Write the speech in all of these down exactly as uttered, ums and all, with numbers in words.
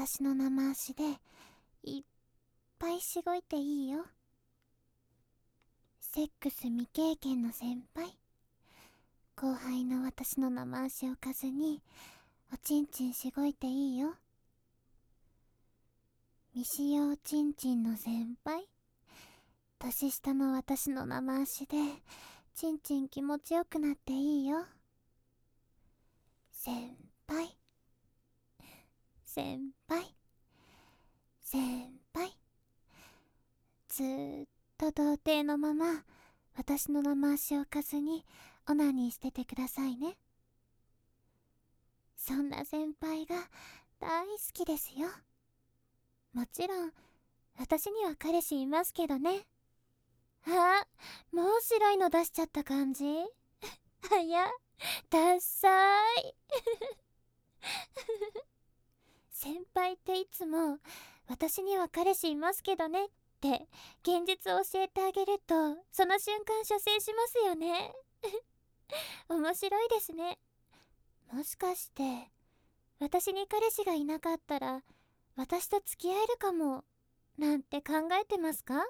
私の生足でいっぱいしごいていいよ。セックス未経験の先輩、後輩の私の生足をかずにおちんちんしごいていいよ。未使用ちんちんの先輩、年下の私の生足でちんちん気持ちよくなっていいよ。先輩先輩先輩、ずーっと童貞のまま私の生足をかずにオナニーしててくださいね。そんな先輩が大好きですよ。もちろん私には彼氏いますけどね。あ、もう白いの出しちゃった感じ。はや、ダッサーい。先輩っていつも私には彼氏いますけどねって現実を教えてあげると、その瞬間射精しますよね。面白いですね。もしかして私に彼氏がいなかったら私と付き合えるかもなんて考えてますか？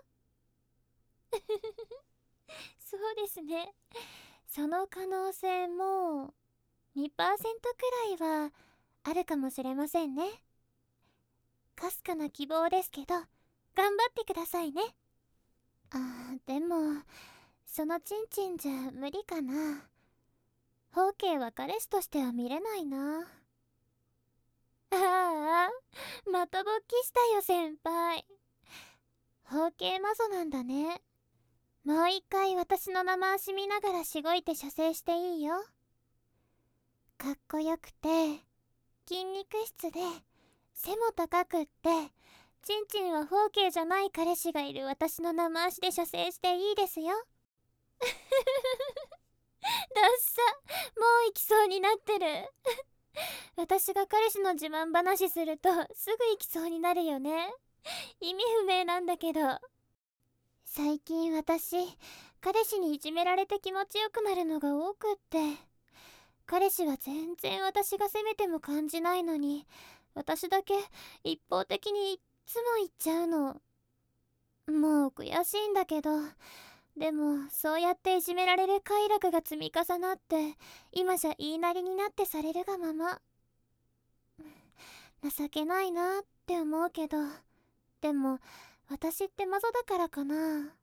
そうですね。その可能性も にパーセント くらいはあるかもしれませんね。かすかな希望ですけど頑張ってくださいね。あー、でもそのちんちんじゃ無理かな。ホウケイは彼氏としては見れないな。ああ、また勃起したよ先輩。包茎マゾなんだね。もう一回私の生足見ながらしごいて射精していいよ。かっこよくて筋肉質で背も高くってちんちんは包茎じゃない彼氏がいる私の生足で射精していいですよ。ダッサ、もう行きそうになってる。私が彼氏の自慢話するとすぐ行きそうになるよね。意味不明なんだけど。最近私彼氏にいじめられて気持ちよくなるのが多くって、彼氏は全然私が責めても感じないのに私だけ一方的にいっつも言っちゃうの。もう悔しいんだけど、でもそうやっていじめられる快楽が積み重なって今じゃ言いなりになってされるがまま。情けないなって思うけど、でも私ってマゾだからかな。ん？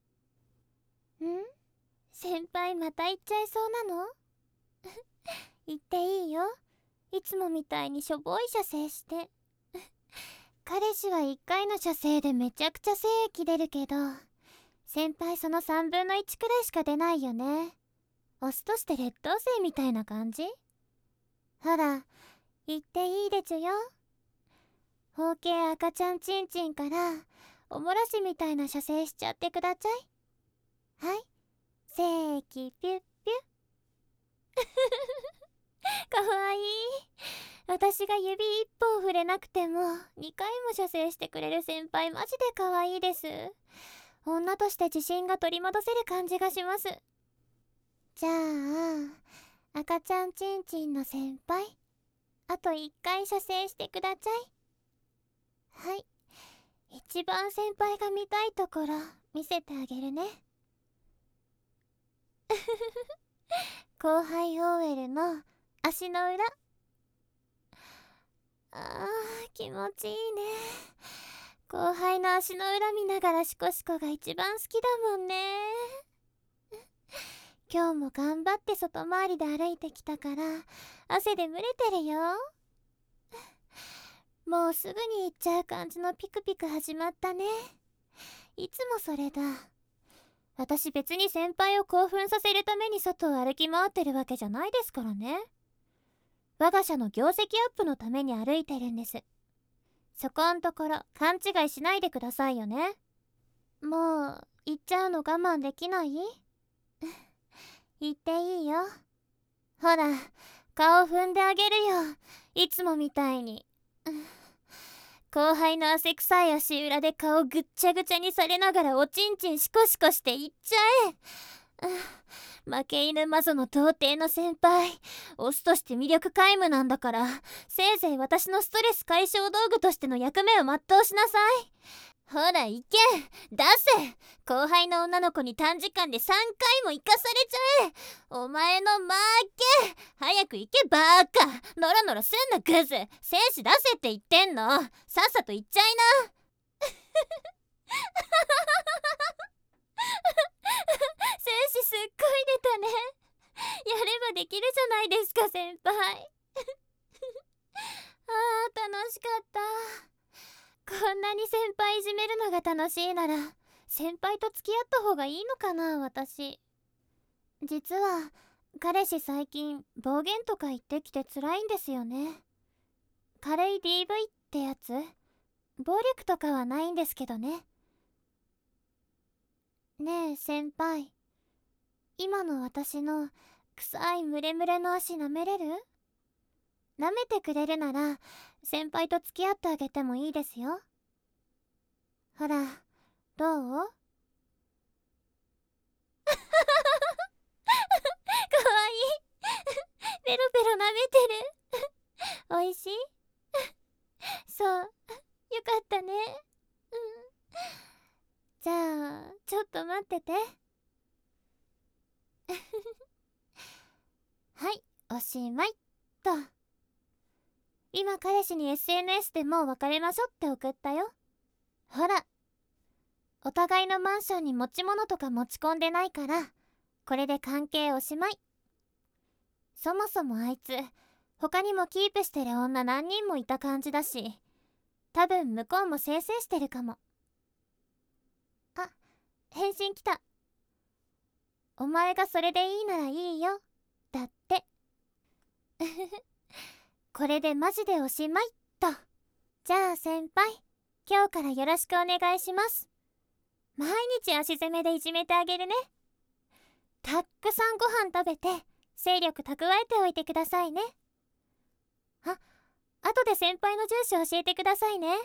先輩また言っちゃいそうなの？言っていいよ。いつもみたいにしょぼい射精して。彼氏はいっかいの射精でめちゃくちゃ精液出るけど、先輩そのさんぶんのいちくらいしか出ないよね。オスとして劣等生みたいな感じ？ほら言っていいでちゅよ。包茎赤ちゃんちんちんからおもらしみたいな射精しちゃってくだちゃい。はい、精液ピュッピュッ。かわいい。私が指一本触れなくてもにかいも射精してくれる先輩マジでかわいいです。女として自信が取り戻せる感じがします。じゃあ赤ちゃんちんちんの先輩、あといっかい射精してくだちゃい。はい、一番先輩が見たいところ見せてあげるね。後輩 オーエル の足の裏。あー、気持ちいいね。後輩の足の裏見ながらシコシコが一番好きだもんね。今日も頑張って外回りで歩いてきたから汗で蒸れてるよ。もうすぐに行っちゃう感じのピクピク始まったね。いつもそれだ。私別に先輩を興奮させるために外を歩き回ってるわけじゃないですからね。我が社の業績アップのために歩いてるんです。そこんところ勘違いしないでくださいよね。もう行っちゃうの我慢できない？言っていいよ。ほら顔踏んであげるよ、いつもみたいに。後輩の汗臭い足裏で顔ぐっちゃぐちゃにされながらおちんちんシコシコしていっちゃえ。 負け犬魔女の童貞の先輩、オスとして魅力皆無なんだから、せいぜい私のストレス解消道具としての役目を全うしなさい。ほら行け、出せ。後輩の女の子に短時間でさんかいも行かされちゃえ。お前の負け。早く行けバーカ。ノロノロすんなグズ。精子出せって言ってんの。さっさと行っちゃいな。精子すっごい出たね。やればできるじゃないですか先輩。あー楽しかった。こんなに先輩いじめるのが楽しいなら先輩と付き合った方がいいのかな。私実は彼氏最近暴言とか言ってきて辛いんですよね。軽い ディーブイ ってやつ。暴力とかはないんですけどね。ねえ先輩、今の私の臭いムレムレの足舐めれる？舐めてくれるなら先輩と付き合ってあげてもいいですよ。ほらどう？かわいい。ペロペロ舐めてる。おいしい？そう、よかったね。うん。じゃあちょっと待ってて。はい、おしまいっと。今彼氏に エスエヌエス でもう別れましょって送ったよ。ほら、お互いのマンションに持ち物とか持ち込んでないから、これで関係おしまい。そもそもあいつ他にもキープしてる女何人もいた感じだし、多分向こうも清々してるかも。あ、返信来た。お前がそれでいいならいいよだって。これでマジでおしまいっと。じゃあ先輩、今日からよろしくお願いします。毎日足攻めでいじめてあげるね。たっくさんご飯食べて精力蓄えておいてくださいね。あ、後で先輩の住所教えてくださいね。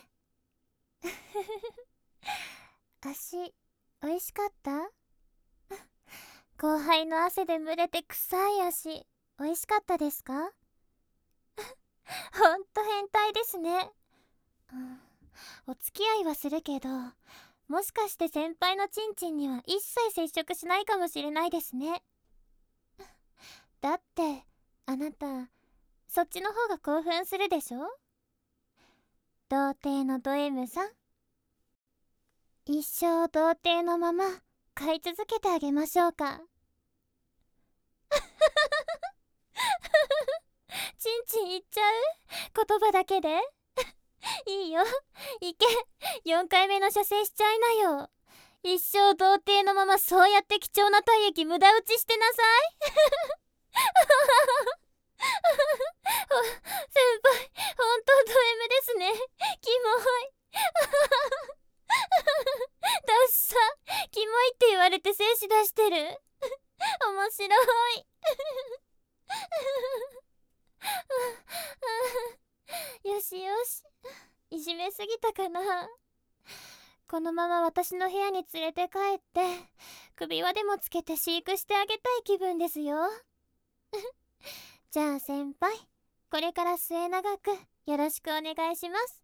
足おいしかった？後輩の汗で蒸れて臭い足おいしかったですか？ほんと変態ですね、うん、お付き合いはするけど、もしかして先輩のチンチンには一切接触しないかもしれないですね。だってあなたそっちの方が興奮するでしょ。童貞のド M さん、一生童貞のまま飼い続けてあげましょうか。チンチンいっちゃう？言葉だけで？いいよ、いけ。よんかいめの射精しちゃいなよ。一生童貞のままそうやって貴重な体液無駄打ちしてなさい。先輩、ほんとド M ですね。キモい。ダッサ。キモいって言われて精子出してる。面白い。よしよし、いじめすぎたかな。このまま私の部屋に連れて帰って首輪でもつけて飼育してあげたい気分ですよ。じゃあ先輩、これから末永くよろしくお願いします。